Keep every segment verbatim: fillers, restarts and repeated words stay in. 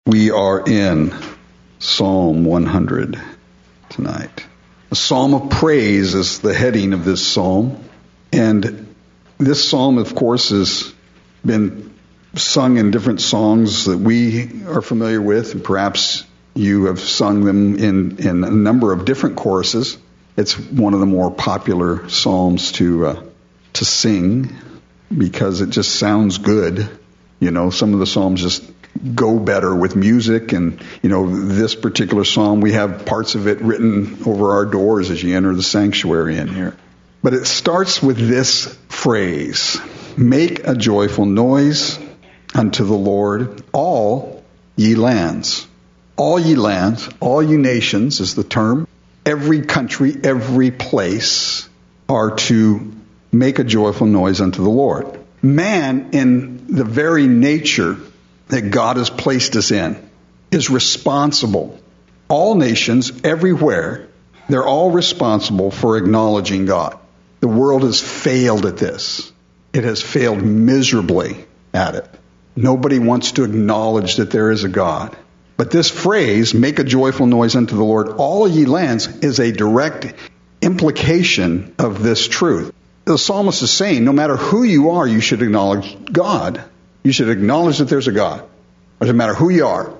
We are in Psalm one hundred tonight. A psalm of praise is the heading of this psalm. And this psalm, of course, has been sung in different songs that we are familiar with. And perhaps you have sung them in, in a number of different choruses. It's one of the more popular psalms to uh, to sing because it just sounds good. You know, some of the psalms just go better with music, and you know, this particular psalm, we have parts of it written over our doors as you enter the sanctuary in here. But it starts with this phrase: make a joyful noise unto the Lord, all ye lands. All ye lands, all ye nations is the term. Every country, every place are to make a joyful noise unto the Lord. Man, in the very nature that God has placed us in, is responsible. All nations, everywhere, they're all responsible for acknowledging God. The world has failed at this. It has failed miserably at it. Nobody wants to acknowledge that there is a God. But this phrase, make a joyful noise unto the Lord, all ye lands, is a direct implication of this truth. The psalmist is saying, no matter who you are, you should acknowledge God. You should acknowledge that there's a God. It doesn't matter who you are.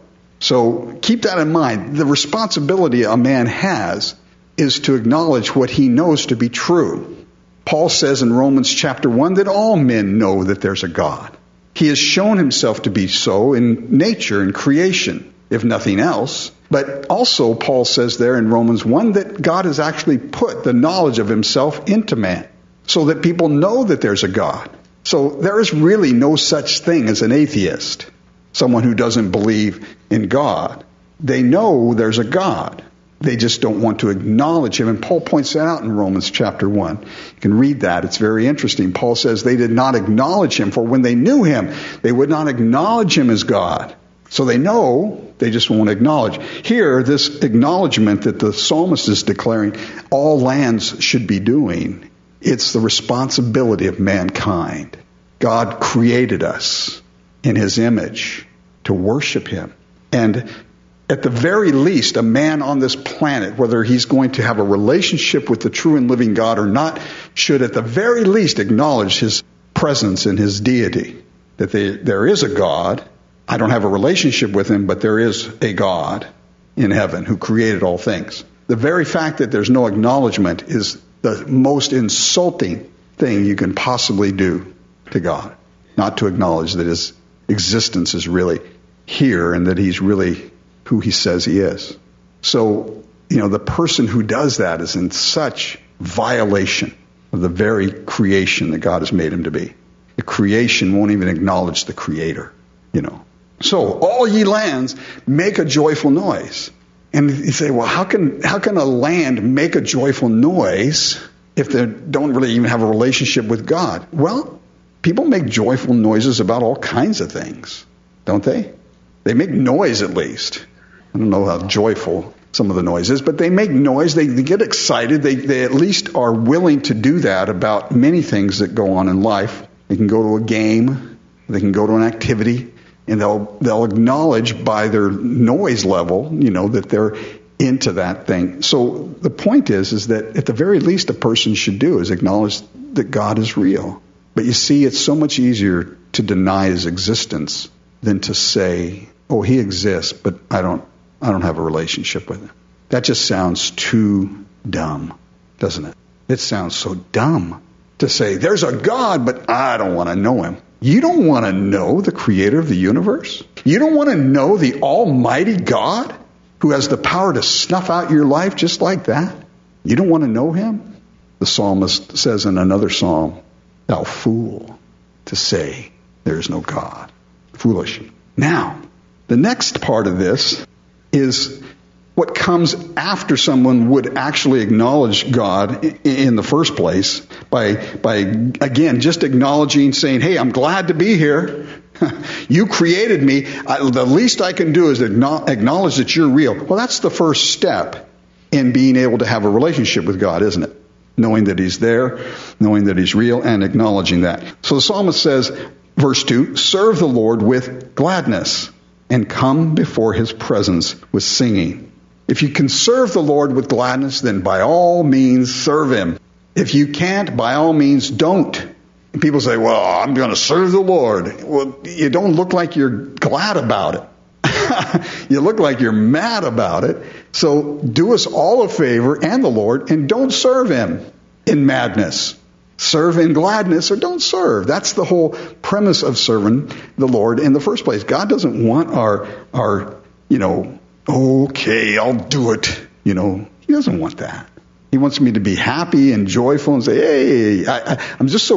So keep that in mind. The responsibility a man has is to acknowledge what he knows to be true. Paul says in Romans chapter one that all men know that there's a God. He has shown himself to be so in nature and creation, if nothing else. But also Paul says there in Romans one that God has actually put the knowledge of himself into man so that people know that there's a God. So there is really no such thing as an atheist, someone who doesn't believe in God. They know there's a God. They just don't want to acknowledge him. And Paul points that out in Romans chapter one. You can read that. It's very interesting. Paul says they did not acknowledge him, for when they knew him, they would not acknowledge him as God. So they know, they just won't acknowledge. Here, this acknowledgement that the psalmist is declaring all lands should be doing, it's the responsibility of mankind. God created us in his image to worship him. And at the very least, a man on this planet, whether he's going to have a relationship with the true and living God or not, should at the very least acknowledge his presence and his deity. That they, there is a God. I don't have a relationship with him, but there is a God in heaven who created all things. The very fact that there's no acknowledgement is the most insulting thing you can possibly do to God. Not to acknowledge that his existence is really here and that he's really who he says he is. So, you know, the person who does that is in such violation of the very creation that God has made him to be. The creation won't even acknowledge the creator, you know. So, all ye lands, make a joyful noise. And you say, well, how can how can a land make a joyful noise if they don't really even have a relationship with God? Well, people make joyful noises about all kinds of things, don't they? They make noise at least. I don't know how joyful some of the noise is, but they make noise. They, they get excited. They, they at least are willing to do that about many things that go on in life. They can go to a game. They can go to an activity. And they'll they'll acknowledge by their noise level, you know, that they're into that thing. So the point is, is that at the very least a person should do is acknowledge that God is real. But you see, it's so much easier to deny his existence than to say, oh, he exists, but I don't I don't have a relationship with him. That just sounds too dumb, doesn't it? It sounds so dumb to say, there's a God, but I don't want to know him. You don't want to know the creator of the universe? You don't want to know the almighty God who has the power to snuff out your life just like that? You don't want to know him? The psalmist says in another psalm, thou fool, to say there is no God. Foolish. Now, the next part of this is what comes after someone would actually acknowledge God in the first place by, by again, just acknowledging, saying, hey, I'm glad to be here. You created me. I, the least I can do is acknowledge that you're real. Well, that's the first step in being able to have a relationship with God, isn't it? Knowing that he's there, knowing that he's real, and acknowledging that. So the psalmist says, verse two, serve the Lord with gladness. and come before his presence with singing. If you can serve the Lord with gladness, then by all means serve him. If you can't, by all means don't. And people say, well, I'm going to serve the Lord. Well, you don't look like you're glad about it. You look like you're mad about it. So do us all a favor and the Lord, and don't serve him in madness. Serve in gladness or don't serve. That's the whole premise of serving the Lord in the first place. God doesn't want our, our, you know, okay, I'll do it. You know, he doesn't want that. He wants me to be happy and joyful and say, hey, I, I, I'm just so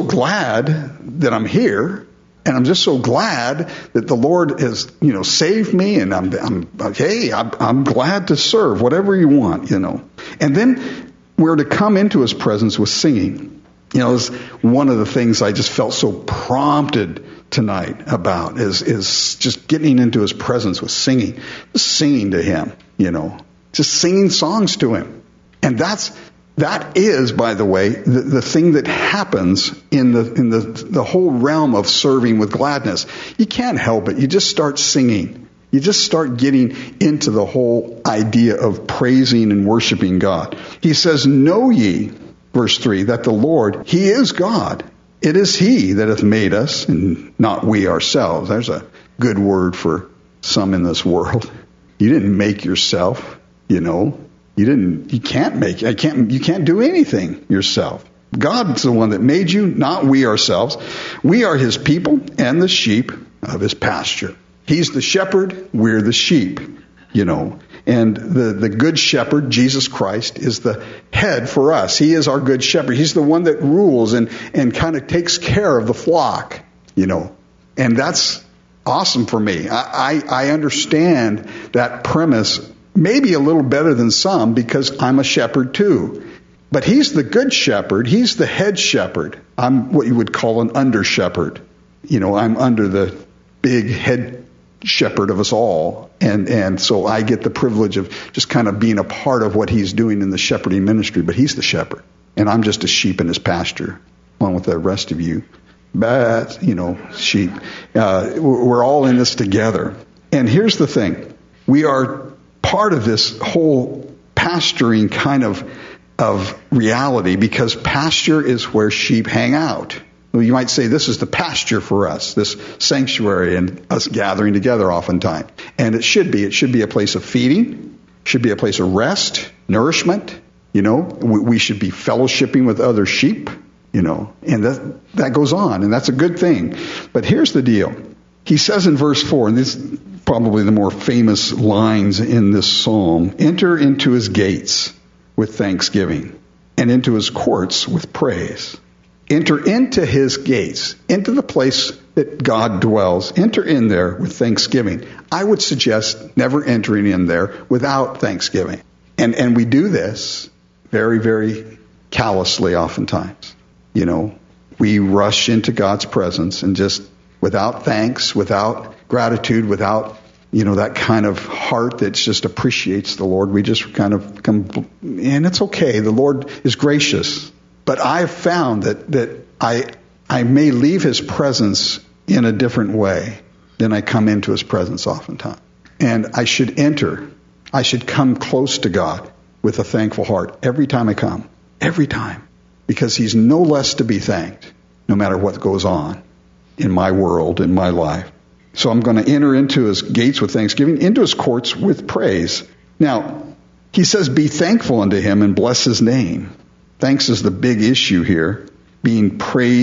glad that I'm here. And I'm just so glad that the Lord has, you know, saved me. And I'm, I'm hey, I'm, I'm glad to serve whatever you want, you know. And then we're to come into his presence with singing. You know, it's one of the things I just felt so prompted tonight about is, is just getting into his presence with singing, just singing to him, you know, just singing songs to him. And that's, that is, by the way, the, the thing that happens in the, in the, the whole realm of serving with gladness. You can't help it. You just start singing. You just start getting into the whole idea of praising and worshiping God. He says, know ye, verse three, that the Lord, he is God. It is he that hath made us, and not we ourselves. There's a good word for some in this world. You didn't make yourself, you know. You didn't, you can't make, I can't, you can't do anything yourself. God's the one that made you, not we ourselves. We are his people and the sheep of his pasture. He's the shepherd, we're the sheep, you know. And the, the good shepherd, Jesus Christ, is the head for us. He is our good shepherd. He's the one that rules and, and kind of takes care of the flock, you know. And that's awesome for me. I, I, I understand that premise maybe a little better than some because I'm a shepherd too. But he's the good shepherd. He's the head shepherd. I'm what you would call an under shepherd. You know, I'm under the big head shepherd of us all. And, and so I get the privilege of just kind of being a part of what he's doing in the shepherding ministry. But he's the shepherd. And I'm just a sheep in his pasture, along with the rest of you. But, you know, sheep. Uh, we're all in this together. And here's the thing. We are part of this whole pasturing kind of of reality because pasture is where sheep hang out. Well, you might say this is the pasture for us, this sanctuary and us gathering together oftentimes. And it should be. It should be a place of feeding, should be a place of rest, nourishment. You know, we, we should be fellowshipping with other sheep, you know, and that that goes on, and that's a good thing. But here's the deal. He says in verse four, and this is probably the more famous lines in this psalm, enter into his gates with thanksgiving and into his courts with praise. Enter into his gates, into the place that God dwells. Enter in there with thanksgiving. I would suggest never entering in there without thanksgiving. And and we do this very, very callously oftentimes. You know, we rush into God's presence and just without thanks, without gratitude, without, you know, that kind of heart that just appreciates the Lord. We just kind of come, and it's okay. The Lord is gracious. But I've found that, that I, I may leave his presence in a different way than I come into his presence oftentimes. And I should enter. I should come close to God with a thankful heart every time I come. Every time. Because he's no less to be thanked, no matter what goes on in my world, in my life. So I'm going to enter into his gates with thanksgiving, into his courts with praise. Now, he says, be thankful unto him and bless his name. Thanks is the big issue here. Being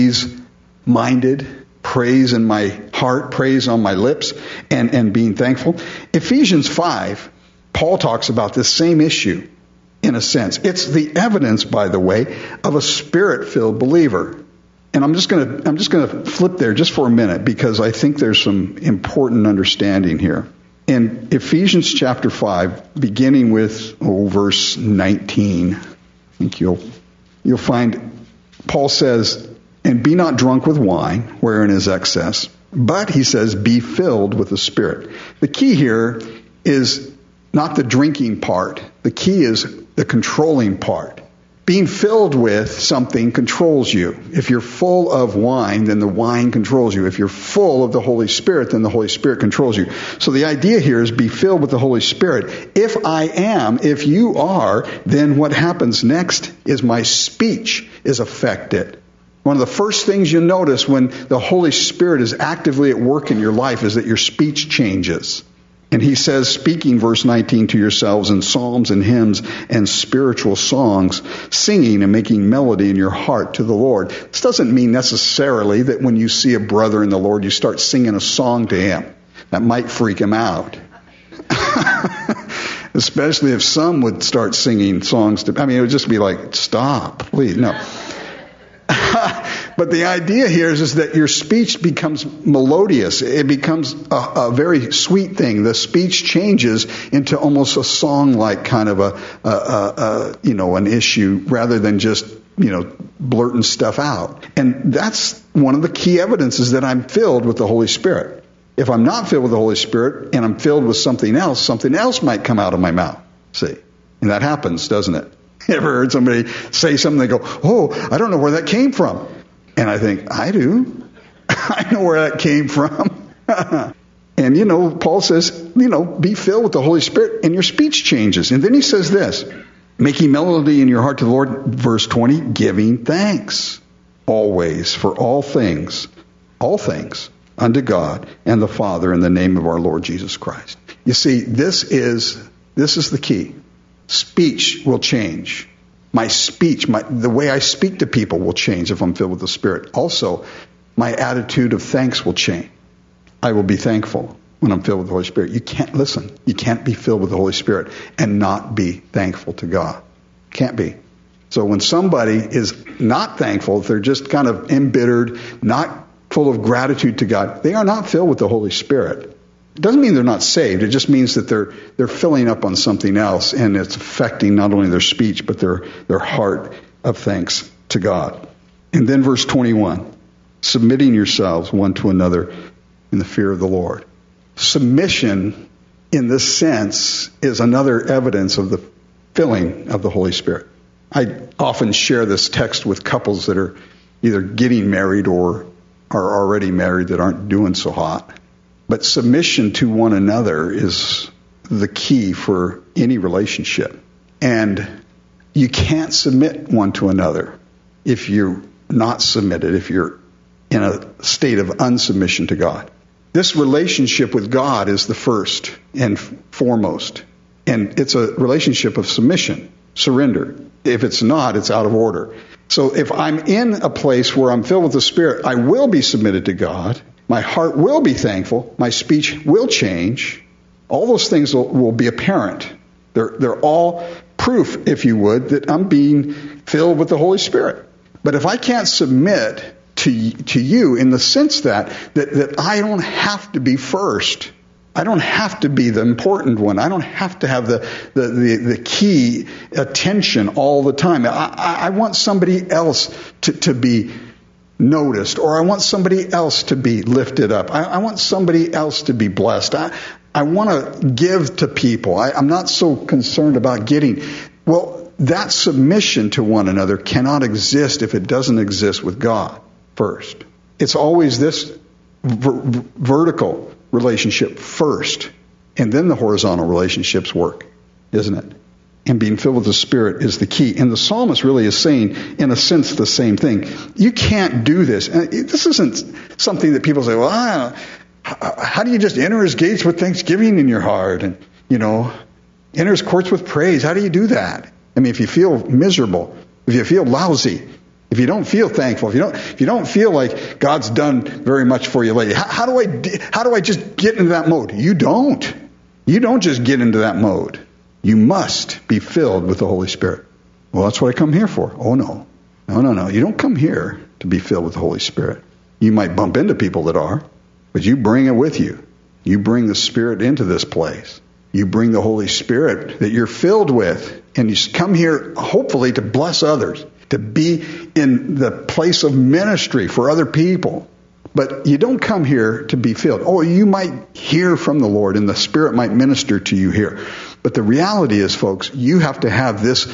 praise-minded, praise in my heart, praise on my lips, and, and being thankful. Ephesians five, Paul talks about this same issue in a sense. It's the evidence, by the way, of a spirit-filled believer. And I'm just going to I'm just going to flip there just for a minute because I think there's some important understanding here. In Ephesians chapter five, beginning with oh, verse nineteen, I think you'll you'll find Paul says, "And be not drunk with wine, wherein is excess, but," he says, "be filled with the Spirit." The key here is not the drinking part. The key is the controlling part. Being filled with something controls you. If you're full of wine, then the wine controls you. If you're full of the Holy Spirit, then the Holy Spirit controls you. So the idea here is be filled with the Holy Spirit. If I am, if you are, then what happens next is my speech is affected. One of the first things you notice when the Holy Spirit is actively at work in your life is that your speech changes. And he says, speaking, verse nineteen, to yourselves in psalms and hymns and spiritual songs, singing and making melody in your heart to the Lord. This doesn't mean necessarily that when you see a brother in the Lord, you start singing a song to him. That might freak him out. Especially if some would start singing songs to, I mean, it would just be like, stop, please. No. But the idea here is, is that your speech becomes melodious. It becomes a, a very sweet thing. The speech changes into almost a song-like kind of a, a, a, a, you know, an issue rather than just, you know, blurting stuff out. And that's one of the key evidences that I'm filled with the Holy Spirit. If I'm not filled with the Holy Spirit and I'm filled with something else, something else might come out of my mouth. See? And that happens, doesn't it? You ever heard somebody say something, they go, oh, I don't know where that came from. And I think, I do. I know where that came from. And, you know, Paul says, you know, be filled with the Holy Spirit and your speech changes. And then he says this, making melody in your heart to the Lord, verse twenty, giving thanks always for all things, all things unto God and the Father in the name of our Lord Jesus Christ. You see, this is, this is the key. Speech will change. My speech, my, the way I speak to people will change if I'm filled with the Spirit. Also, my attitude of thanks will change. I will be thankful when I'm filled with the Holy Spirit. You can't, listen, you can't be filled with the Holy Spirit and not be thankful to God. Can't be. So when somebody is not thankful, if they're just kind of embittered, not full of gratitude to God, they are not filled with the Holy Spirit. It doesn't mean they're not saved. It just means that they're they're filling up on something else, and it's affecting not only their speech, but their, their heart of thanks to God. And then verse twenty-one, submitting yourselves one to another in the fear of the Lord. Submission, in this sense, is another evidence of the filling of the Holy Spirit. I often share this text with couples that are either getting married or are already married that aren't doing so hot. But submission to one another is the key for any relationship. And you can't submit one to another if you're not submitted, if you're in a state of unsubmission to God. This relationship with God is the first and foremost. And it's a relationship of submission, surrender. If it's not, it's out of order. So if I'm in a place where I'm filled with the Spirit, I will be submitted to God. My heart will be thankful. My speech will change. All those things will, will be apparent. They're, they're all proof, if you would, that I'm being filled with the Holy Spirit. But if I can't submit to, to you in the sense that, that, that I don't have to be first, I don't have to be the important one. I don't have to have the, the, the, the key attention all the time. I, I, I want somebody else to, to be noticed, or I want somebody else to be lifted up. I, I want somebody else to be blessed. I, I want to give to people. I, I'm not so concerned about getting. Well, that submission to one another cannot exist if it doesn't exist with God first. It's always this ver- vertical relationship first, and then the horizontal relationships work, isn't it? And being filled with the Spirit is the key. And the psalmist really is saying, in a sense, the same thing. You can't do this. And this isn't something that people say, well, I don't know. How do you just enter his gates with thanksgiving in your heart? And, you know, enter his courts with praise. How do you do that? I mean, if you feel miserable, if you feel lousy, if you don't feel thankful, if you don't, if you don't feel like God's done very much for you lately, how, how do I, how do I just get into that mode? You don't. You don't just get into that mode. You must be filled with the Holy Spirit. Well, that's what I come here for. Oh, no. No, no, no. You don't come here to be filled with the Holy Spirit. You might bump into people that are, but you bring it with you. You bring the Spirit into this place. You bring the Holy Spirit that you're filled with, and you come here hopefully to bless others, to be in the place of ministry for other people. But you don't come here to be filled. Oh, you might hear from the Lord, and the Spirit might minister to you here. But the reality is, folks, you have to have this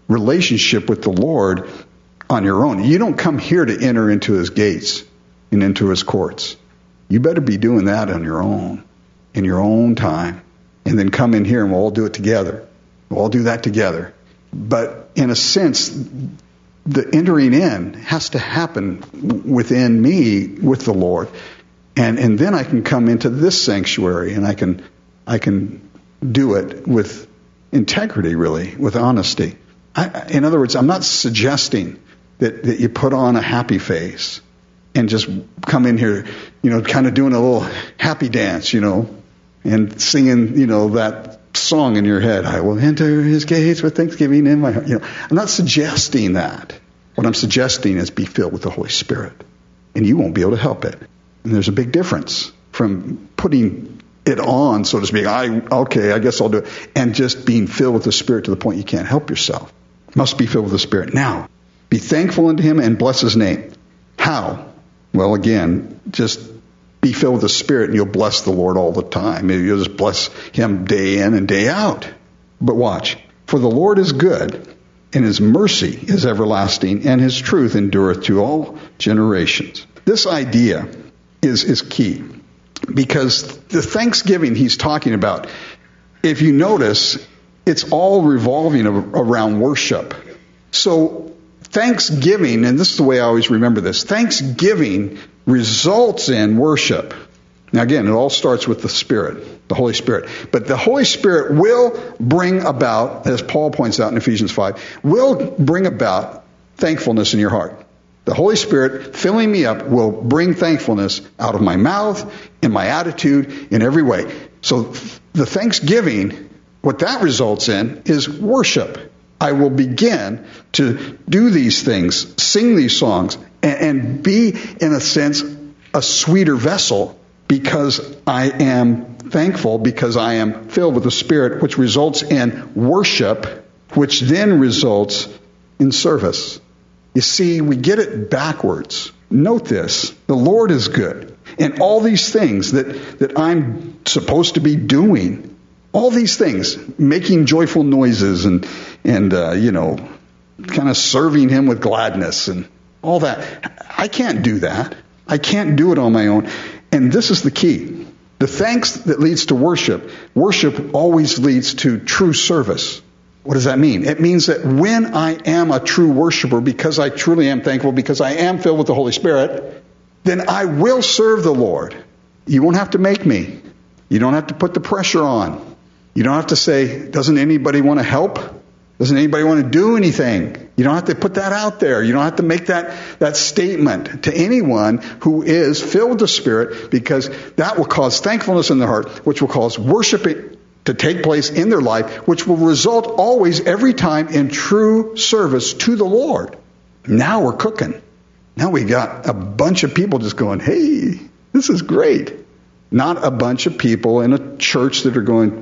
relationship with the Lord on your own. You don't come here to enter into his gates and into his courts. You better be doing that on your own, in your own time, and then come in here and we'll all do it together. We'll all do that together. But in a sense, the entering in has to happen within me with the Lord. And and then I can come into this sanctuary and I can I can do it with integrity, really, with honesty. I, in other words, I'm not suggesting that, that you put on a happy face and just come in here, you know, kind of doing a little happy dance, you know, and singing, you know, that song in your head. I will enter his gates with thanksgiving in my heart. You know, I'm not suggesting that. What I'm suggesting is be filled with the Holy Spirit, and you won't be able to help it. And there's a big difference from putting it on, so to speak. I okay, I guess I'll do it, and just being filled with the Spirit to the point you can't help yourself. Must be filled with the Spirit. Now, be thankful unto him and bless his name. How? Well, again, just be filled with the Spirit and you'll bless the Lord all the time. You'll just bless him day in and day out. But watch. For the Lord is good, and his mercy is everlasting, and his truth endureth to all generations. This idea is, is key, because the thanksgiving he's talking about, if you notice, it's all revolving around worship. So thanksgiving, and this is the way I always remember this, thanksgiving results in worship. Now again, it all starts with the Spirit, the Holy Spirit. But the Holy Spirit will bring about, as Paul points out in Ephesians five, will bring about thankfulness in your heart. The Holy Spirit filling me up will bring thankfulness out of my mouth, in my attitude, in every way. So the thanksgiving, what that results in is worship. I will begin to do these things, sing these songs, and, and be, in a sense, a sweeter vessel because I am thankful, because I am filled with the Spirit, which results in worship, which then results in service. You see, we get it backwards. Note this. The Lord is good. And all these things that, that I'm supposed to be doing, all these things, making joyful noises and, and uh, you know, kind of serving him with gladness and all that. I can't do that. I can't do it on my own. And this is the key. The thanks that leads to worship, worship always leads to true service. What does that mean? It means that when I am a true worshiper, because I truly am thankful, because I am filled with the Holy Spirit, then I will serve the Lord. You won't have to make me. You don't have to put the pressure on. You don't have to say, doesn't anybody want to help? Doesn't anybody want to do anything? You don't have to put that out there. You don't have to make that, that statement to anyone who is filled with the Spirit, because that will cause thankfulness in their heart, which will cause worship to take place in their life, which will result always, every time, in true service to the Lord. Now we're cooking. Now we got a bunch of people just going, hey, this is great. Not a bunch of people in a church that are going,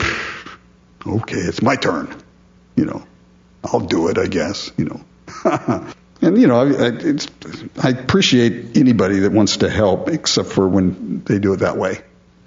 okay, it's my turn. You know, I'll do it, I guess, you know. And, you know, I, it's, I appreciate anybody that wants to help, except for when they do it that way.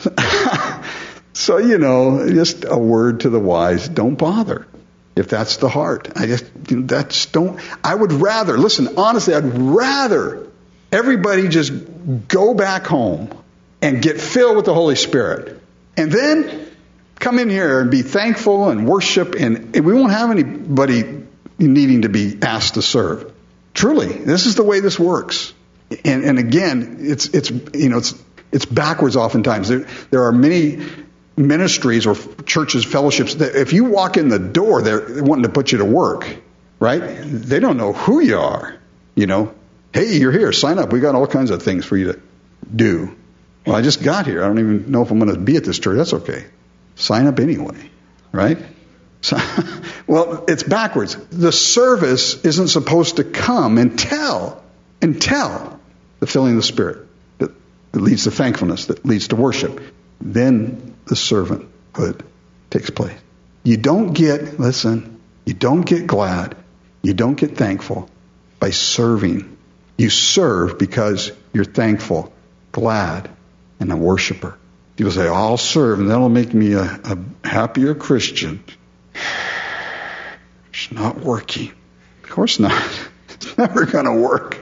So, you know, just a word to the wise, don't bother. If that's the heart, I just, you know, that's don't, I would rather, listen, honestly, I'd rather everybody just go back home and get filled with the Holy Spirit. And then come in here and be thankful and worship, and, and we won't have anybody needing to be asked to serve. Truly, this is the way this works. And, and again, it's, it's, you know, it's, it's backwards oftentimes. There, there are many ministries or churches, fellowships, that if you walk in the door, they're wanting to put you to work, right? They don't know who you are, you know. Hey, you're here, sign up. We got all kinds of things for you to do. Well, I just got here. I don't even know if I'm going to be at this church. That's okay. Sign up anyway, right? So, well, it's backwards. The service isn't supposed to come until, until the filling of the Spirit that, that leads to thankfulness, that leads to worship. Then the servanthood takes place. You don't get, listen, you don't get glad, you don't get thankful by serving. You serve because you're thankful, glad, and a worshiper. People say, I'll serve, and that'll make me a, a happier Christian. It's not working. course not. It's never going to work.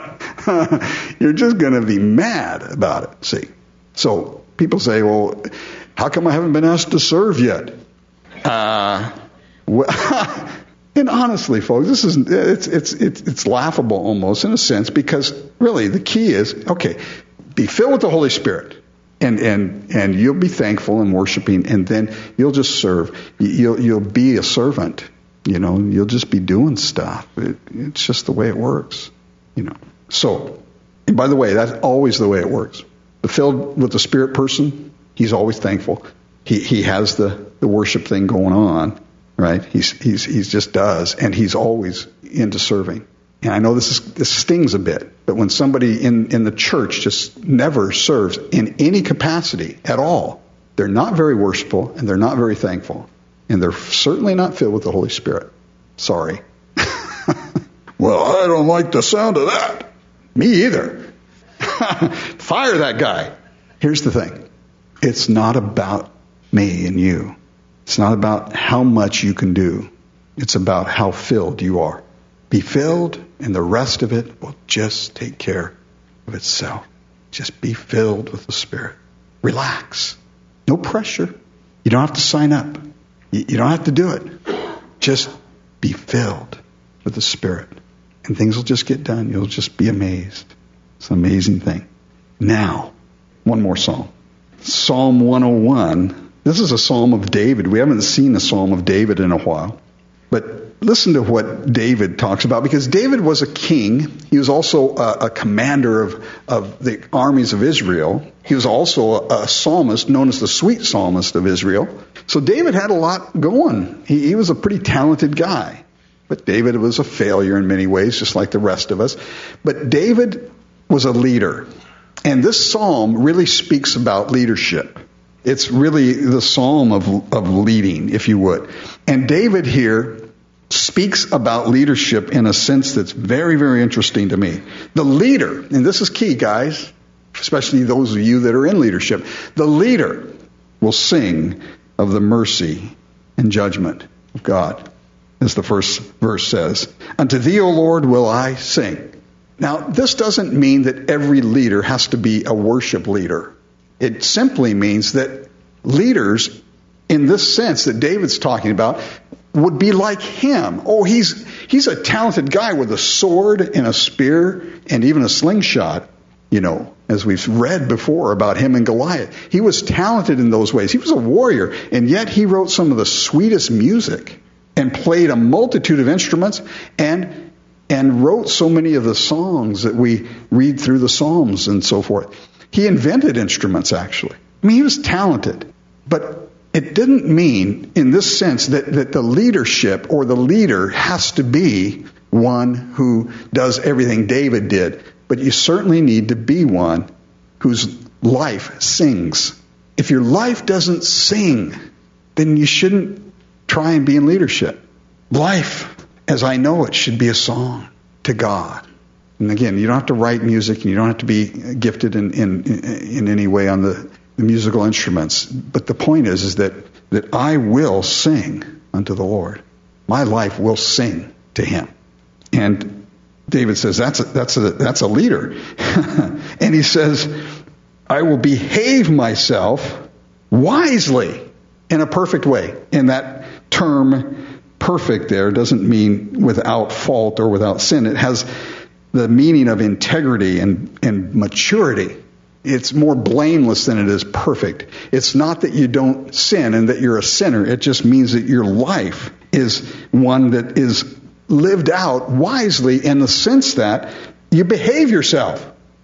You're just going to be mad about it, see. So people say, well, how come I haven't been asked to serve yet? Uh, well, and honestly, folks, this is it's, it's it's it's laughable almost in a sense, because really the key is, okay, be filled with the Holy Spirit, and and and you'll be thankful and worshiping, and then you'll just serve. You'll you'll be a servant. You know, you'll just be doing stuff. It, it's just the way it works. You know. So, and by the way, that's always the way it works. The filled with the Spirit person, he's always thankful. He he has the, the worship thing going on, right? He's he's he's just does, and he's always into serving. And I know this is this stings a bit, but when somebody in, in the church just never serves in any capacity at all, they're not very worshipful and they're not very thankful. And they're certainly not filled with the Holy Spirit. Sorry. Well, I don't like the sound of that. Me either. Fire that guy. Here's the thing. It's not about me and you. It's not about how much you can do. It's about how filled you are. Be filled, and the rest of it will just take care of itself. Just be filled with the Spirit. Relax. No pressure. You don't have to sign up. You don't have to do it. Just be filled with the Spirit. And things will just get done. You'll just be amazed. It's an amazing thing. Now, one more psalm. Psalm one oh one. This is a psalm of David. We haven't seen a psalm of David in a while. But listen to what David talks about, because David was a king. He was also a, a commander of, of the armies of Israel. He was also a, a psalmist known as the sweet psalmist of Israel. So David had a lot going. He, he was a pretty talented guy. But David was a failure in many ways, just like the rest of us. But David was a leader. And this psalm really speaks about leadership. It's really the psalm of, of leading, if you would. And David here speaks about leadership in a sense that's very, very interesting to me. The leader, and this is key, guys, especially those of you that are in leadership, the leader will sing of the mercy and judgment of God, as the first verse says. Unto thee, O Lord, will I sing. Now, this doesn't mean that every leader has to be a worship leader. It simply means that leaders, in this sense that David's talking about, would be like him. Oh, he's he's a talented guy with a sword and a spear and even a slingshot, you know, as we've read before about him and Goliath. He was talented in those ways. He was a warrior, and yet he wrote some of the sweetest music and played a multitude of instruments and and wrote so many of the songs that we read through the Psalms and so forth. He invented instruments, actually. I mean, he was talented. But it didn't mean, in this sense, that, that the leadership or the leader has to be one who does everything David did. But you certainly need to be one whose life sings. If your life doesn't sing, then you shouldn't try and be in leadership. Life, as I know it, should be a song to God. And again, you don't have to write music, and you don't have to be gifted in, in, in any way on the, the musical instruments. But the point is, is that, that I will sing unto the Lord. My life will sing to Him. And David says, that's a, that's a, that's a leader. And he says, I will behave myself wisely in a perfect way. And that term perfect there doesn't mean without fault or without sin. It has the meaning of integrity and, and maturity. It's more blameless than it is perfect. It's not that you don't sin and that you're a sinner. It just means that your life is one that is lived out wisely in the sense that you behave yourself.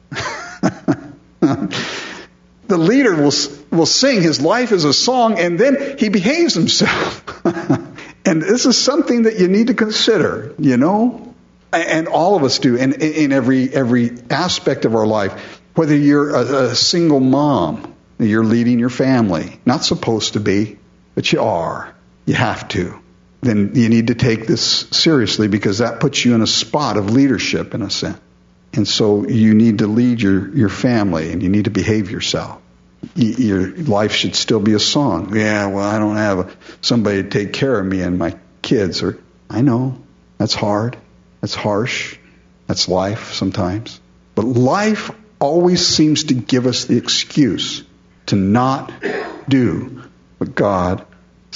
The leader will will sing his life as a song, and then he behaves himself. And this is something that you need to consider, you know? And all of us do in, in every every aspect of our life. Whether you're a, a single mom, you're leading your family. Not supposed to be, but you are. You have to. Then you need to take this seriously, because that puts you in a spot of leadership in a sense. And so you need to lead your, your family, and you need to behave yourself. Your life should still be a song. Yeah, well, I don't have somebody to take care of me and my kids. Or I know, that's hard. That's harsh. That's life sometimes. But life always seems to give us the excuse to not do what God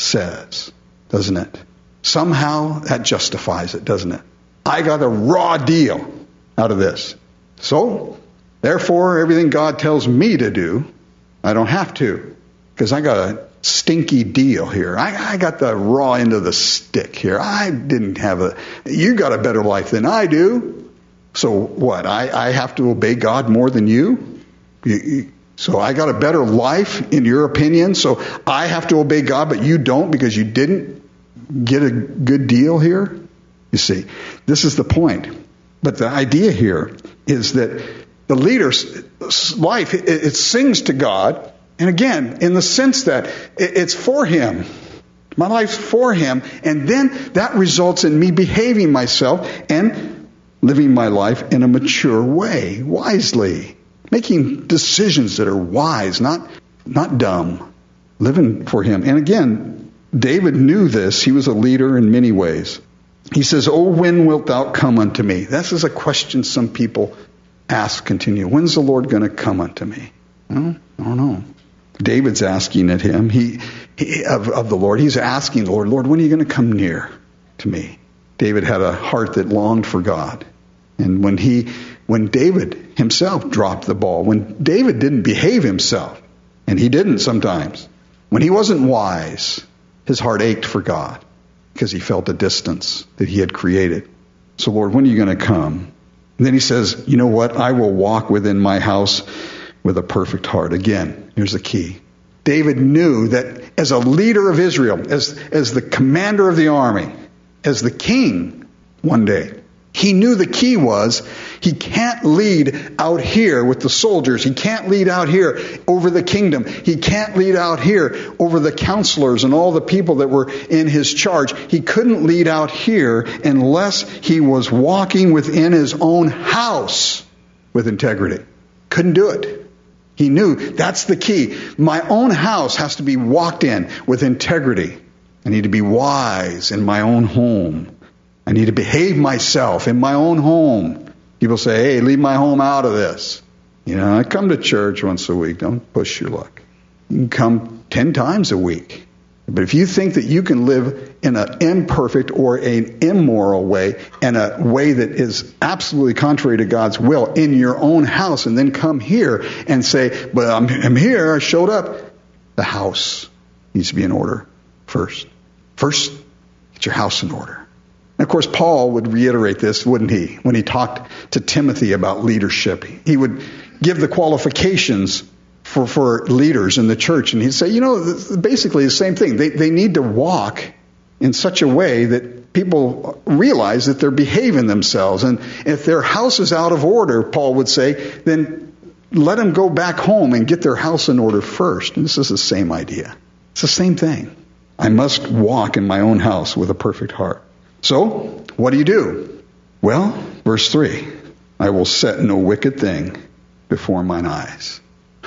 says, doesn't it? Somehow that justifies it, doesn't it? I got a raw deal out of this. So, therefore, everything God tells me to do, I don't have to. Because I got a stinky deal here. I, I got the raw end of the stick here. I didn't have a... You got a better life than I do. So what? I, I have to obey God more than you? you, you so I got a better life in your opinion, so I have to obey God, but you don't because you didn't get a good deal here? You see, this is the point. But the idea here is that the leader's life, it, it sings to God. And again, in the sense that it, it's for Him. My life's for Him. And then that results in me behaving myself and living my life in a mature way, wisely. Making decisions that are wise, not, not dumb. Living for Him. And again, David knew this. He was a leader in many ways. He says, "Oh, when wilt thou come unto me?" This is a question some people ask continue. When's the Lord going to come unto me? Well, I don't know. David's asking at him, he, he of, of the Lord. He's asking the Lord, Lord, when are you going to come near to me? David had a heart that longed for God. And when he, when David himself dropped the ball, when David didn't behave himself, and he didn't sometimes, when he wasn't wise, his heart ached for God because he felt a distance that he had created. So, Lord, when are you going to come? And then he says, you know what? I will walk within my house with a perfect heart. Again, here's the key. David knew that as a leader of Israel, as, as the commander of the army, as the king one day, he knew the key was he can't lead out here with the soldiers. He can't lead out here over the kingdom. He can't lead out here over the counselors and all the people that were in his charge. He couldn't lead out here unless he was walking within his own house with integrity. Couldn't do it. He knew that's the key. My own house has to be walked in with integrity. I need to be wise in my own home. I need to behave myself in my own home. People say, hey, leave my home out of this. You know, I come to church once a week. Don't push your luck. You can come ten times a week. But if you think that you can live in an imperfect or an immoral way, and a way that is absolutely contrary to God's will in your own house, and then come here and say, but I'm, I'm here, I showed up. The house needs to be in order first. First, get your house in order. And of course, Paul would reiterate this, wouldn't he? When he talked to Timothy about leadership, he would give the qualifications for, for leaders in the church. And he'd say, you know, basically the same thing. They, they need to walk in such a way that people realize that they're behaving themselves. And if their house is out of order, Paul would say, then let them go back home and get their house in order first. And this is the same idea. It's the same thing. I must walk in my own house with a perfect heart. So, what do you do? Well, verse three, I will set no wicked thing before mine eyes.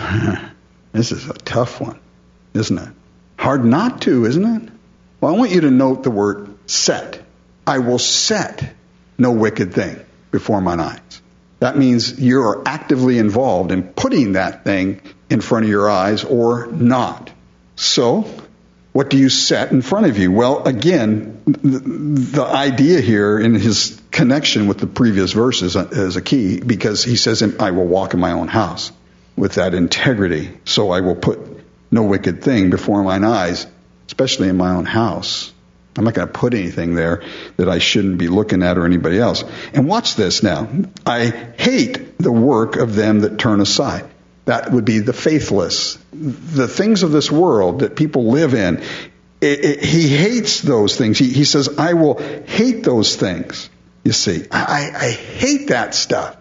This is a tough one, isn't it? Hard not to, isn't it? Well, I want you to note the word set. I will set no wicked thing before mine eyes. That means you're actively involved in putting that thing in front of your eyes or not. So, what do you set in front of you? Well, again, the, the idea here in his connection with the previous verses is a key, because he says, I will walk in my own house with that integrity. So I will put no wicked thing before mine eyes, especially in my own house. I'm not going to put anything there that I shouldn't be looking at or anybody else. And watch this now. I hate the work of them that turn aside. That would be the faithless. The things of this world that people live in. It, it, he hates those things. He, he says, I will hate those things. You see, I, I hate that stuff.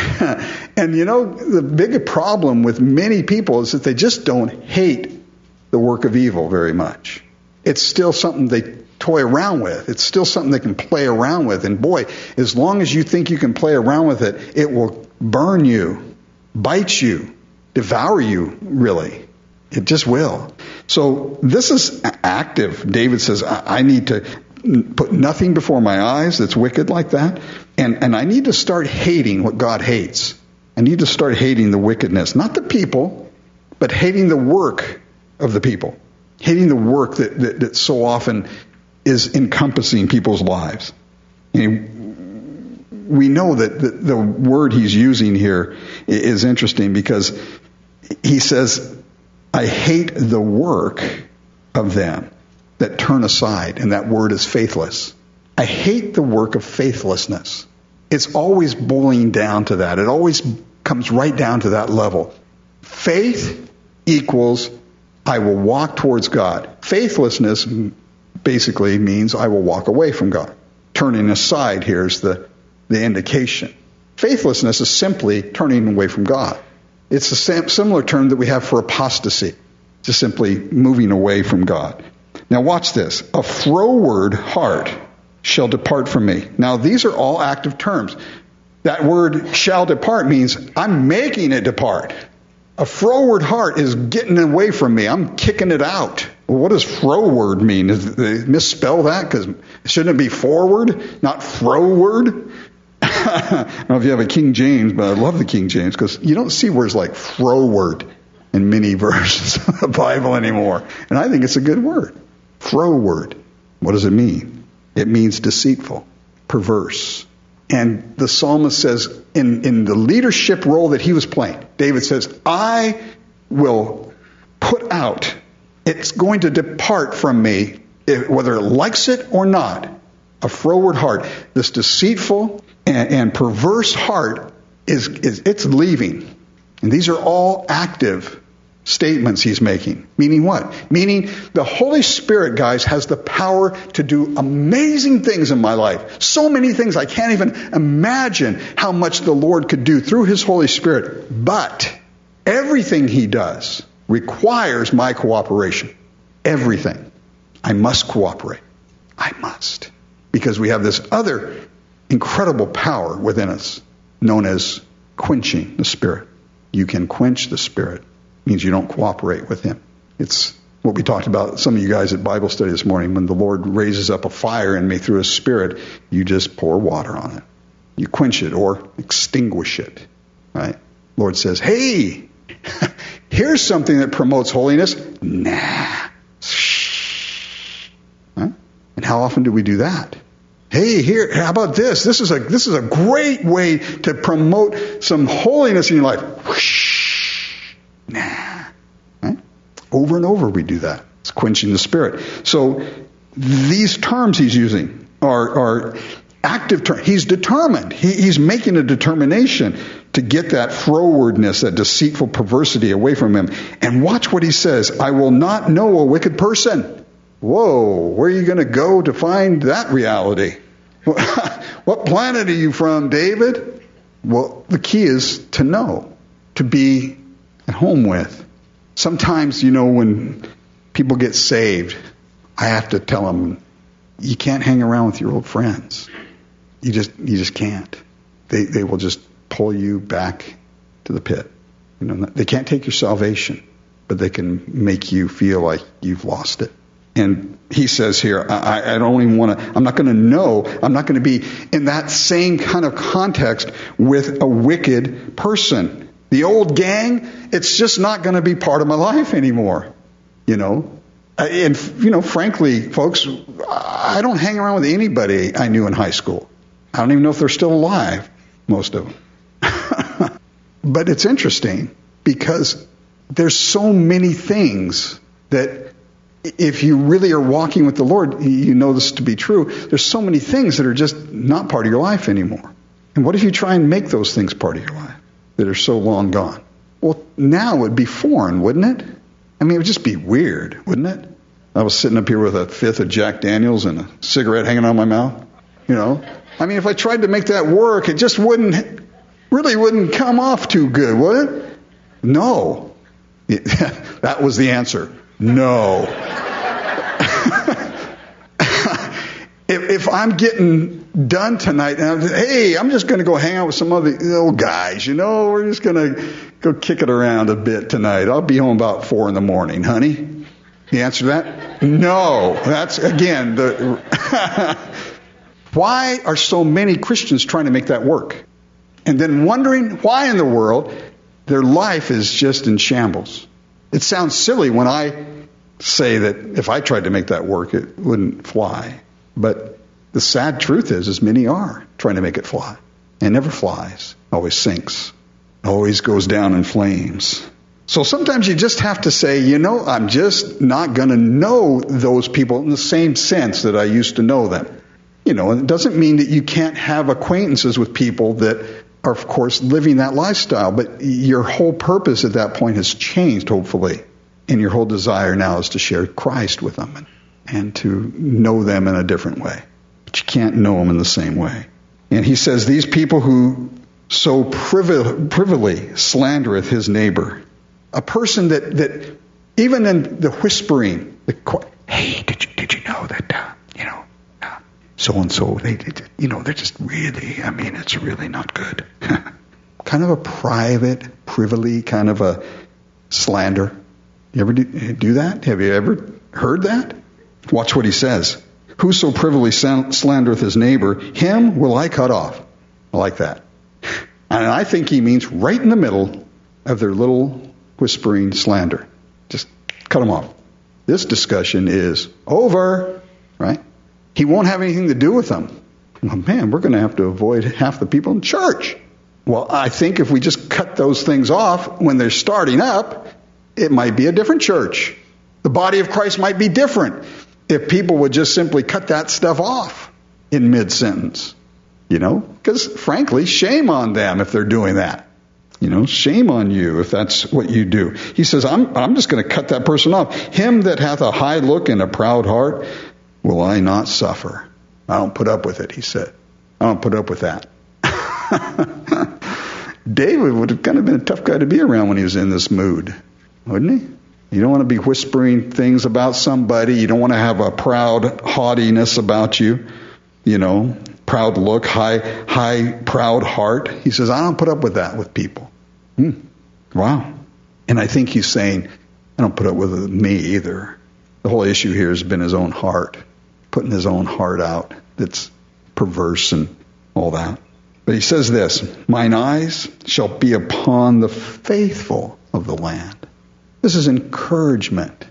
And you know, the big problem with many people is that they just don't hate the work of evil very much. It's still something they toy around with. It's still something they can play around with. And boy, as long as you think you can play around with it, it will burn you, bite you, devour you, really. It just will. So this is active. David says, I need to put nothing before my eyes that's wicked like that. And, and I need to start hating what God hates. I need to start hating the wickedness, not the people, but hating the work of the people. Hating the work that, that, that so often is encompassing people's lives. And we know that the, the word he's using here is interesting because he says, I hate the work of them that turn aside, and that word is faithless. I hate the work of faithlessness. It's always boiling down to that. It always comes right down to that level. Faith equals I will walk towards God. Faithlessness basically means I will walk away from God. Turning aside, here's the, the indication. Faithlessness is simply turning away from God. It's a same, similar term that we have for apostasy, just simply moving away from God. Now watch this. A froward heart shall depart from me. Now these are all active terms. That word shall depart means I'm making it depart. A froward heart is getting away from me. I'm kicking it out. Well, what does froward mean? Is they misspell that? Because shouldn't it be forward, not froward? I don't know if you have a King James, but I love the King James because you don't see words like froward in many versions of the Bible anymore. And I think it's a good word. Froward. What does it mean? It means deceitful, perverse. And the psalmist says in, in the leadership role that he was playing, David says, I will put out, it's going to depart from me, whether it likes it or not, a froward heart. This deceitful and, and perverse heart is, is it's leaving. And these are all active statements he's making. Meaning what? Meaning the Holy Spirit, guys, has the power to do amazing things in my life. So many things I can't even imagine how much the Lord could do through his Holy Spirit. But everything he does requires my cooperation. Everything. I must cooperate. I must. Because we have this other incredible power within us known as quenching the Spirit. You can quench the Spirit. Means you don't cooperate with him. It's what we talked about, some of you guys at Bible study this morning. When the Lord raises up a fire in me through his Spirit, you just pour water on it. You quench it or extinguish it. Right? Lord says, hey, here's something that promotes holiness. Nah. Right? And how often do we do that? Hey, here, how about this? This is a this is a great way to promote some holiness in your life. Whoosh. Nah. Right? Over and over we do that. It's quenching the Spirit. So these terms he's using are, are active terms. He's determined. He, he's making a determination to get that frowardness, that deceitful perversity away from him. And watch what he says. I will not know a wicked person. Whoa, where are you going to go to find that reality? What planet are you from, David? Well, the key is to know, to be at home with. Sometimes, you know, when people get saved, I have to tell them, you can't hang around with your old friends. You just, you just can't. They, they will just pull you back to the pit. You know, they can't take your salvation, but they can make you feel like you've lost it. And he says here, I, I don't even want to, I'm not going to know, I'm not going to be in that same kind of context with a wicked person. The old gang, it's just not going to be part of my life anymore. You know, and, you know, frankly, folks, I don't hang around with anybody I knew in high school. I don't even know if they're still alive, most of them. But it's interesting because there's so many things that if you really are walking with the Lord, you know this to be true. There's so many things that are just not part of your life anymore. And what if you try and make those things part of your life that are so long gone? Well, now it would be foreign, wouldn't it? I mean, it would just be weird, wouldn't it? I was sitting up here with a fifth of Jack Daniels and a cigarette hanging out of my mouth. You know, I mean, if I tried to make that work, it just wouldn't, really wouldn't come off too good, would it? No. That was the answer. No. if, if I'm getting done tonight, and I'm just, hey, I'm just going to go hang out with some other old guys, you know, we're just going to go kick it around a bit tonight. I'll be home about four in the morning, honey. The answer to that? No. That's, again, the... Why are so many Christians trying to make that work? And then wondering why in the world their life is just in shambles. It sounds silly when I say that if I tried to make that work, it wouldn't fly. But the sad truth is, is many are trying to make it fly. It never flies. Always sinks. Always goes down in flames. So sometimes you just have to say, you know, I'm just not going to know those people in the same sense that I used to know them. You know, it doesn't mean that you can't have acquaintances with people that are, of course, living that lifestyle. But your whole purpose at that point has changed, hopefully. And your whole desire now is to share Christ with them and, and to know them in a different way. But you can't know them in the same way. And he says, these people who so privily, privily slandereth his neighbor, a person that, that even in the whispering, the, hey, did you, did you know that, uh, you know, uh, so-and-so, they, they, you know, they're just really, I mean, it's really not good. Kind of a private, privily kind of a slander. You ever do, do that? Have you ever heard that? Watch what he says. Whoso privily slandereth his neighbor, him will I cut off. I like that. And I think he means right in the middle of their little whispering slander. Just cut them off. This discussion is over, right? He won't have anything to do with them. Well, man, we're going to have to avoid half the people in church. Well, I think if we just cut those things off when they're starting up, it might be a different church. The body of Christ might be different if people would just simply cut that stuff off in mid-sentence. You know, because frankly, shame on them if they're doing that. You know, shame on you if that's what you do. He says, I'm, I'm just going to cut that person off. Him that hath a high look and a proud heart, will I not suffer? I don't put up with it, he said. I don't put up with that. David would have kind of been a tough guy to be around when he was in this mood, wouldn't he? You don't want to be whispering things about somebody. You don't want to have a proud haughtiness about you. You know, proud look, high, high, proud heart. He says, I don't put up with that with people. Hmm. Wow. And I think he's saying, I don't put up with me either. The whole issue here has been his own heart, putting his own heart out that's perverse and all that. But he says this, mine eyes shall be upon the faithful of the land. This is encouragement.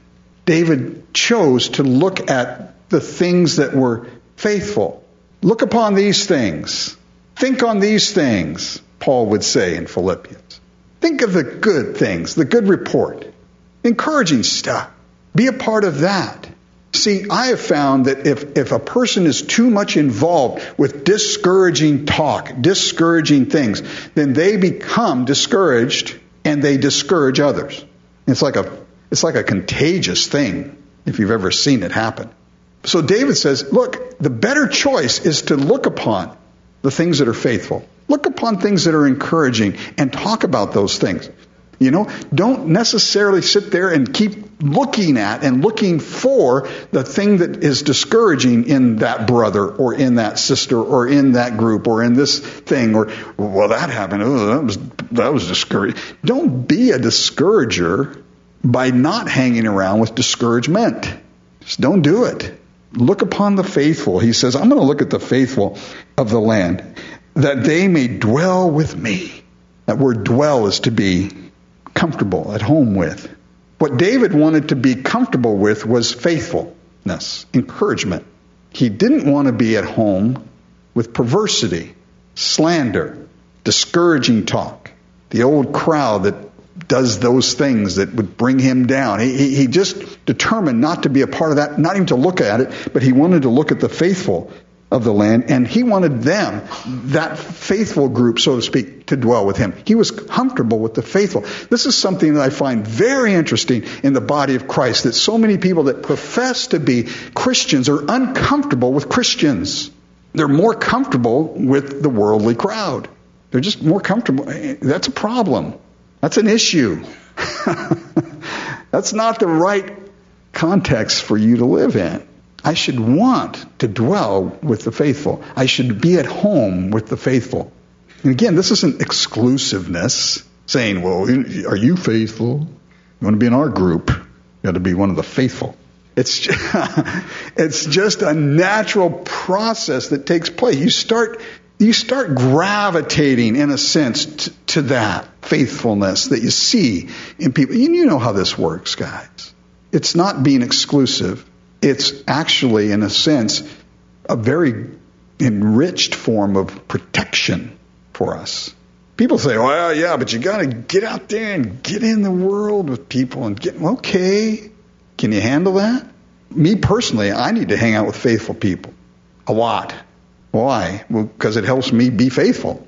David chose to look at the things that were faithful. Look upon these things. Think on these things, Paul would say in Philippians. Think of the good things, the good report, encouraging stuff. Be a part of that. See, I have found that if, if a person is too much involved with discouraging talk, discouraging things, then they become discouraged and they discourage others. It's like a, it's like a contagious thing if you've ever seen it happen. So David says, look, the better choice is to look upon the things that are faithful. Look upon things that are encouraging and talk about those things. You know, don't necessarily sit there and keep looking at and looking for the thing that is discouraging in that brother or in that sister or in that group or in this thing or, well, that happened. Oh, that was, that was discouraging. Don't be a discourager by not hanging around with discouragement. Just don't do it. Look upon the faithful. He says, I'm going to look at the faithful of the land, that they may dwell with me. That word dwell is to be comfortable, at home with. What David wanted to be comfortable with was faithfulness, encouragement. He didn't want to be at home with perversity, slander, discouraging talk, the old crowd that does those things that would bring him down. He, he, he just determined not to be a part of that, not even to look at it, but he wanted to look at the faithful of the land, and he wanted them, that faithful group, so to speak, to dwell with him. He was comfortable with the faithful. This is something that I find very interesting in the body of Christ, that so many people that profess to be Christians are uncomfortable with Christians. They're more comfortable with the worldly crowd. They're just more comfortable. That's a problem. That's an issue. That's not the right context for you to live in. I should want to dwell with the faithful. I should be at home with the faithful. And again, this isn't exclusiveness, saying, well, are you faithful? You want to be in our group? You got to be one of the faithful. It's just, it's just a natural process that takes place. You start you start gravitating, in a sense, to, to that faithfulness that you see in people. You, you know how this works, guys. It's not being exclusive. It's actually, in a sense, a very enriched form of protection for us. People say, well, yeah, but you got to get out there and get in the world with people and get, okay, can you handle that? Me personally, I need to hang out with faithful people a lot. Why? Well, because it helps me be faithful.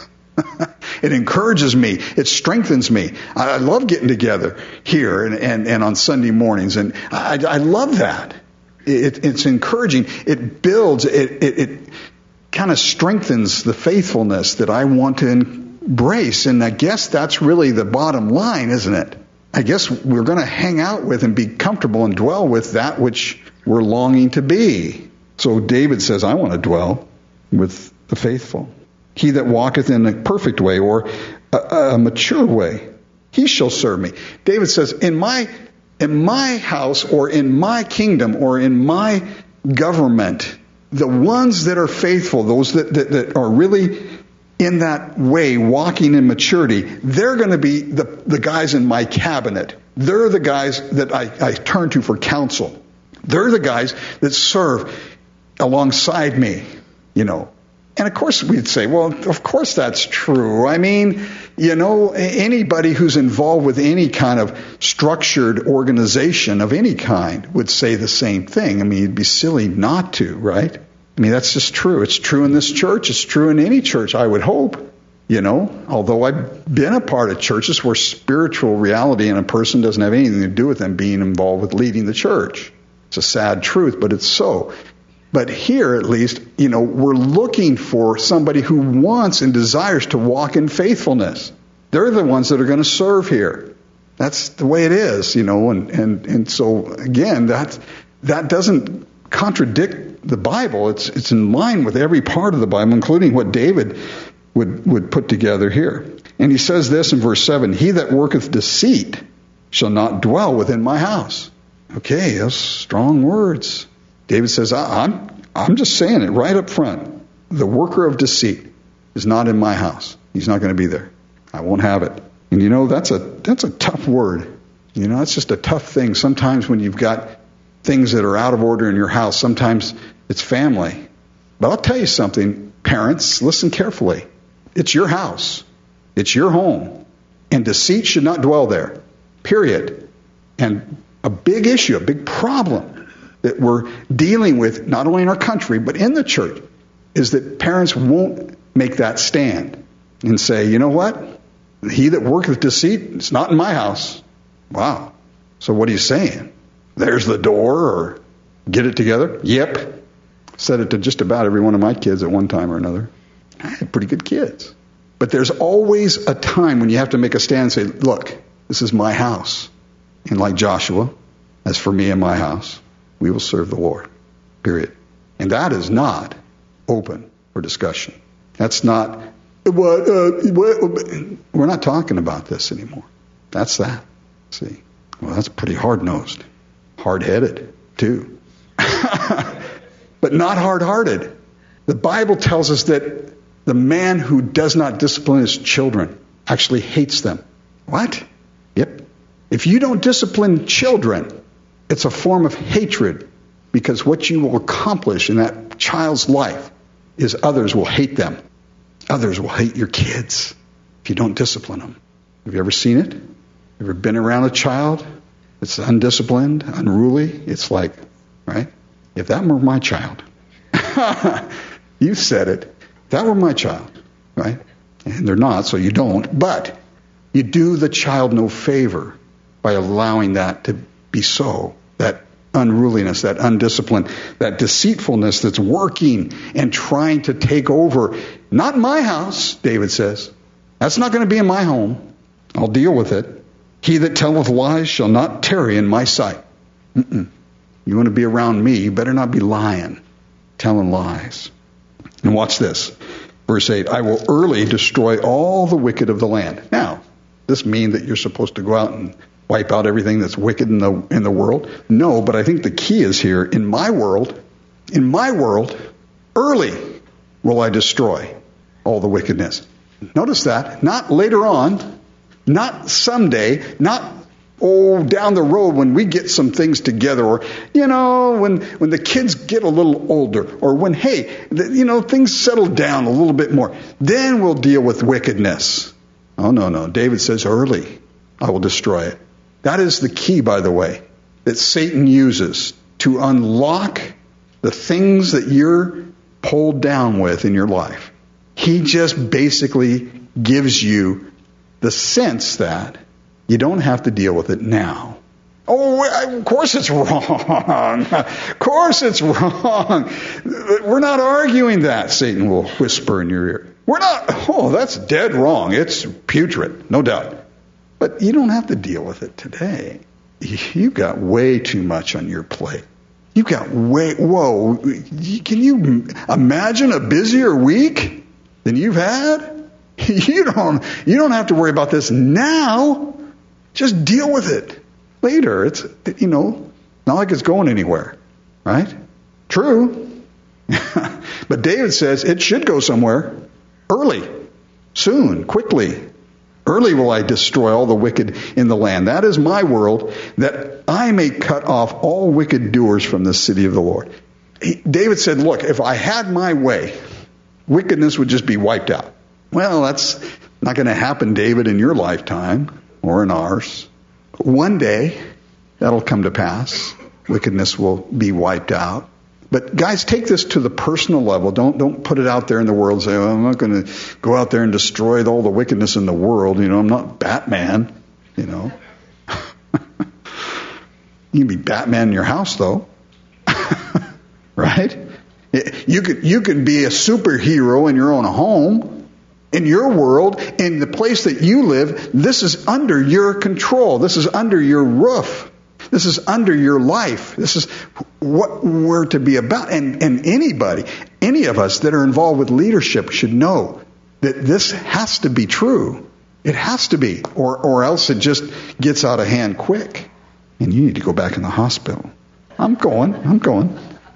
It encourages me. It strengthens me. I, I love getting together here and, and, and on Sunday mornings, and I, I love that. It, it's encouraging. It builds. It, it, it kind of strengthens the faithfulness that I want to embrace. And I guess that's really the bottom line, isn't it? I guess we're going to hang out with and be comfortable and dwell with that which we're longing to be. So David says, I want to dwell with the faithful. He that walketh in a perfect way, or a, a mature way, he shall serve me. David says, in my in my house, or in my kingdom, or in my government, the ones that are faithful, those that, that, that are really in that way, walking in maturity, they're going to be the, the guys in my cabinet. They're the guys that I, I turn to for counsel. They're the guys that serve alongside me, you know. And of course we'd say, well, of course that's true. I mean, you know, anybody who's involved with any kind of structured organization of any kind would say the same thing. I mean, it'd be silly not to, right? I mean, that's just true. It's true in this church. It's true in any church, I would hope. You know, although I've been a part of churches where spiritual reality in a person doesn't have anything to do with them being involved with leading the church. It's a sad truth, but it's so. But here, at least, you know, we're looking for somebody who wants and desires to walk in faithfulness. They're the ones that are going to serve here. That's the way it is, you know, and, and, and so, again, that, that doesn't contradict the Bible. It's, it's in line with every part of the Bible, including what David would, would put together here. And he says this in verse seven, he that worketh deceit shall not dwell within my house. Okay, those strong words. David says, I'm, I'm just saying it right up front. The worker of deceit is not in my house. He's not going to be there. I won't have it. And you know, that's a, that's a tough word. You know, that's just a tough thing. Sometimes when you've got things that are out of order in your house, sometimes it's family. But I'll tell you something, parents, listen carefully. It's your house. It's your home. And deceit should not dwell there. Period. And a big issue, a big problem that we're dealing with, not only in our country, but in the church, is that parents won't make that stand and say, you know what? He that worketh deceit, it's not in my house. Wow. So what are you saying? There's the door, or get it together? Yep. Said it to just about every one of my kids at one time or another. I had pretty good kids. But there's always a time when you have to make a stand and say, look, this is my house. And like Joshua, as for me and my house, we will serve the Lord. Period. And that is not open for discussion. That's not, what, uh, what, we're not talking about this anymore. That's that. See? Well, that's pretty hard-nosed. Hard-headed, too. But not hard-hearted. The Bible tells us that the man who does not discipline his children actually hates them. What? Yep. If you don't discipline children, it's a form of hatred, because what you will accomplish in that child's life is others will hate them. Others will hate your kids if you don't discipline them. Have you ever seen it? Ever been around a child that's undisciplined, unruly? It's like, right? If that were my child, you said it. If that were my child, right? And they're not, so you don't. But you do the child no favor by allowing that to be so. That unruliness, that undiscipline, that deceitfulness that's working and trying to take over. Not my house, David says. That's not going to be in my home. I'll deal with it. He that telleth lies shall not tarry in my sight. Mm-mm. You want to be around me, you better not be lying, telling lies. And watch this. Verse eight, I will early destroy all the wicked of the land. Now, does this mean that you're supposed to go out and wipe out everything that's wicked in the in the world? No, but I think the key is here. In my world, in my world, early will I destroy all the wickedness. Notice that. Not later on, not someday, not oh down the road when we get some things together, or you know when when the kids get a little older, or when hey the, you know things settle down a little bit more. Then we'll deal with wickedness. Oh no no. David says early I will destroy it. That is the key, by the way, that Satan uses to unlock the things that you're pulled down with in your life. He just basically gives you the sense that you don't have to deal with it now. Oh, of course it's wrong. Of course it's wrong. We're not arguing that, Satan will whisper in your ear. We're not, oh, that's dead wrong. It's putrid, no doubt. But you don't have to deal with it today. You've got way too much on your plate. You've got way, whoa, can you imagine a busier week than you've had? You don't, you don't have to worry about this now. Just deal with it later. It's, you know, not like it's going anywhere, right? True. But David says it should go somewhere early, soon, quickly. Early will I destroy all the wicked in the land. That is my world, that I may cut off all wicked doers from the city of the Lord. He, David said, look, if I had my way, wickedness would just be wiped out. Well, that's not going to happen, David, in your lifetime or in ours. But one day, that'll come to pass. Wickedness will be wiped out. But guys, take this to the personal level. Don't don't put it out there in the world and say, oh, I'm not going to go out there and destroy all the wickedness in the world. You know, I'm not Batman, you know. You can be Batman in your house, though. Right? You could, you can be a superhero in your own home, in your world, in the place that you live. This is under your control. This is under your roof. This is under your life. This is what we're to be about. And, and anybody, any of us that are involved with leadership should know that this has to be true. It has to be, or, or else it just gets out of hand quick. And you need to go back in the hospital. I'm going, I'm going.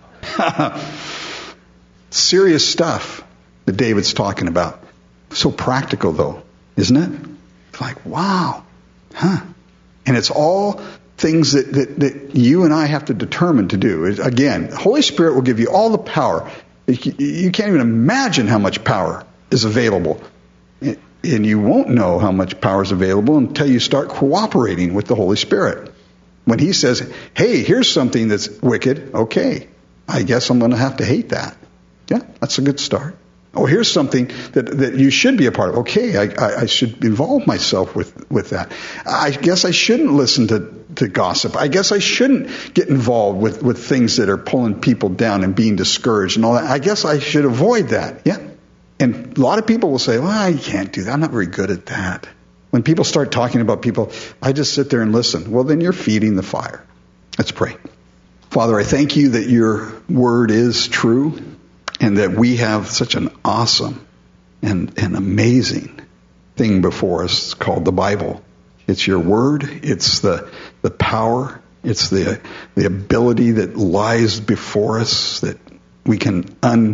Serious stuff that David's talking about. So practical, though, isn't it? It's like, wow. Huh. And it's all things that, that, that you and I have to determine to do. Again, the Holy Spirit will give you all the power. You can't even imagine how much power is available. And you won't know how much power is available until you start cooperating with the Holy Spirit. When He says, hey, here's something that's wicked, okay, I guess I'm going to have to hate that. Yeah, that's a good start. Oh, here's something that, that you should be a part of. Okay, I, I, I should involve myself with, with that. I guess I shouldn't listen to, to gossip. I guess I shouldn't get involved with, with things that are pulling people down and being discouraged and all that. I guess I should avoid that. Yeah. And a lot of people will say, well, I can't do that. I'm not very good at that. When people start talking about people, I just sit there and listen. Well, then you're feeding the fire. Let's pray. Father, I thank you that your word is true, and that we have such an awesome and, and amazing thing before us called the Bible. It's your word. It's the the power. It's the the ability that lies before us that we can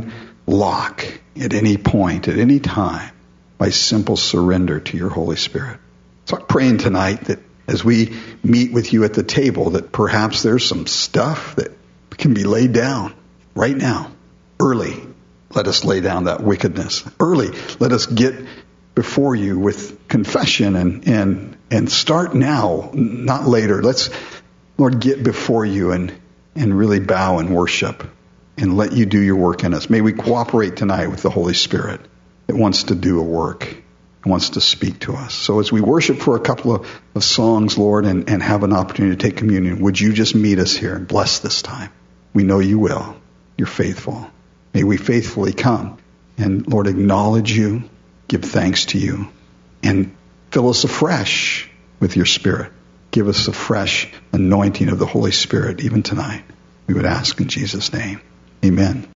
unlock at any point, at any time, by simple surrender to your Holy Spirit. So I'm praying tonight that as we meet with you at the table, that perhaps there's some stuff that can be laid down right now. Early, let us lay down that wickedness. Early, let us get before you with confession and, and, and start now, not later. Let's, Lord, get before you and, and really bow and worship and let you do your work in us. May we cooperate tonight with the Holy Spirit that wants to do a work, and wants to speak to us. So as we worship for a couple of, of songs, Lord, and, and have an opportunity to take communion, would you just meet us here and bless this time? We know you will. You're faithful. May we faithfully come and, Lord, acknowledge you, give thanks to you, and fill us afresh with your Spirit. Give us a fresh anointing of the Holy Spirit even tonight. We would ask in Jesus' name. Amen.